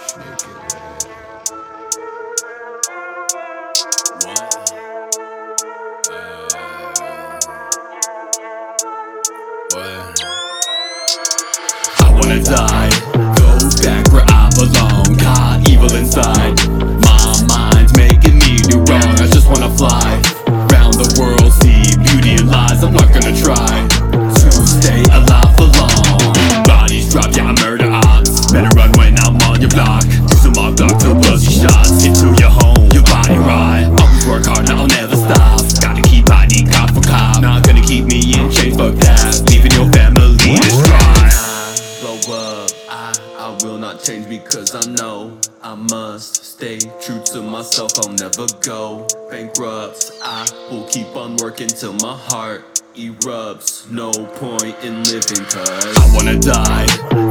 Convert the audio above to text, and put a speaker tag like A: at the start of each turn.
A: Shake it, man. What? I wanna die, go back where I belong. Got evil inside, my mind's making me do wrong. I just wanna fly round the world, see beauty and lies. I'm not gonna try to stay alive for long. Bodies drop, yeah, I murder ops. Better run when I'm on your block. Use a mob block till buzzy shots into your home, your body rot. Always work hard, now I'll never stop. Gotta keep hiding cop for cop. Not gonna keep me in chains, fuck that. Leaving your family distraught. Blow up, I will not change because I know I must stay true to myself. I'll never go bankrupt. I will keep on working till my heart erupts. No point in living cause I wanna die,